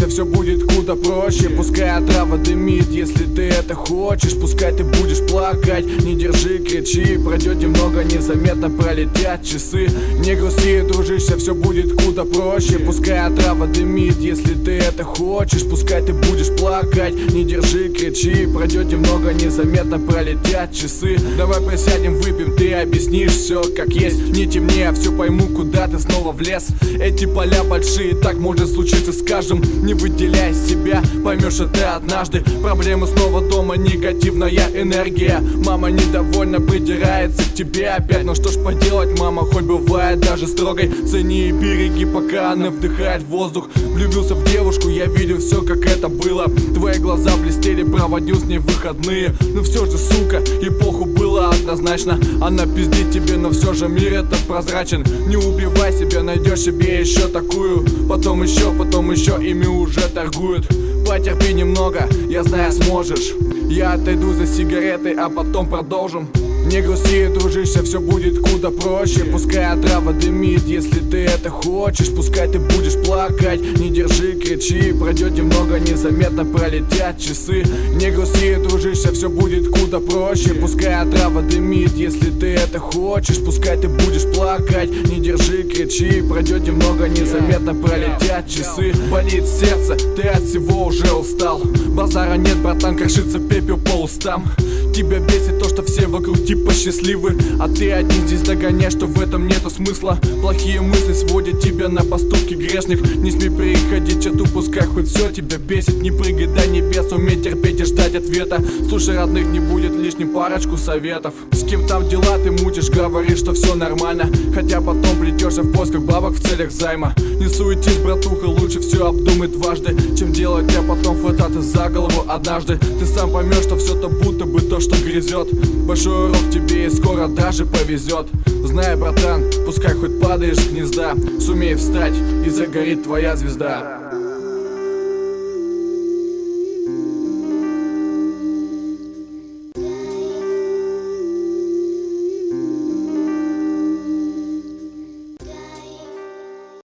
дружишься, все будет куда проще. Пускай отрава дымит, если ты это хочешь. Пускай ты будешь плакать, не держи, кричи. Пройдет немного, незаметно пролетят часы. Не грусти, дружишься, все будет куда проще. Пускай отрава дымит, если ты это хочешь. Пускай ты будешь плакать, не держи, кричи. Пройдет немного, незаметно пролетят часы. Давай присядем, выпьем, ты объяснишь все как есть. Не темнее, все пойму, куда ты снова влез. Эти поля большие, так может случиться с каждым. Не выделяй себя, поймешь это однажды. Проблемы снова дома, негативная энергия. Мама недовольна, придирается к тебе опять. Но что ж поделать, мама хоть бывает даже строгой. Цени и береги, пока она вдыхает воздух. Влюбился в девушку, я видел все, как это было. Твои глаза блестели, проводил с ней выходные. Но все же, сука, эпоху было однозначно. Она пиздит тебе, но все же мир этот прозрачен. Не убивай себя, найдешь себе еще такую. Потом еще, ими уже торгуют. Потерпи немного, я знаю, сможешь. Я отойду за сигаретой, а потом продолжим. Не грусти, дружишься, все будет куда проще. Пускай отрава дымит, если ты это хочешь. Пускай ты будешь плакать, не держи, кричи. Пройдет немного, незаметно пролетят часы. Не грусти, дружишься, все будет куда проще. Пускай отрава дымит, если ты это хочешь. Пускай ты будешь плакать, не держи, кричи. Пройдет немного, незаметно пролетят часы. Болит сердце, ты от всего уже устал. Базара нет, братан, крошится пепел по устам. Тебя бесит то, что все вокруг типа счастливы, а ты один здесь догоняешь, что в этом нету смысла. Плохие мысли сводят тебя на поступки грешных. Не смей переходить черту, пускай хоть все тебя бесит. Не прыгай до небес, умей терпеть и ждать ответа. Слушай родных, не будет лишним парочку советов. С кем там дела ты мутишь, говоришь, что все нормально, хотя потом плетешься в поисках бабок в целях займа. Не суетись, братуха, лучше все обдумай дважды, чем делать тебя потом хвататься за голову однажды. Ты сам поймешь, что все то будто бы то, что грязет. Большой урок тебе и скоро даже повезет. Знай, братан, пускай хоть падаешь с гнезда, сумей встать и загорит твоя звезда.